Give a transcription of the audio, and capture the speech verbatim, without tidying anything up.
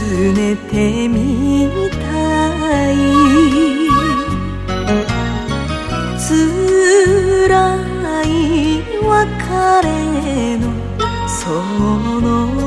ねてみたい。辛い別れのその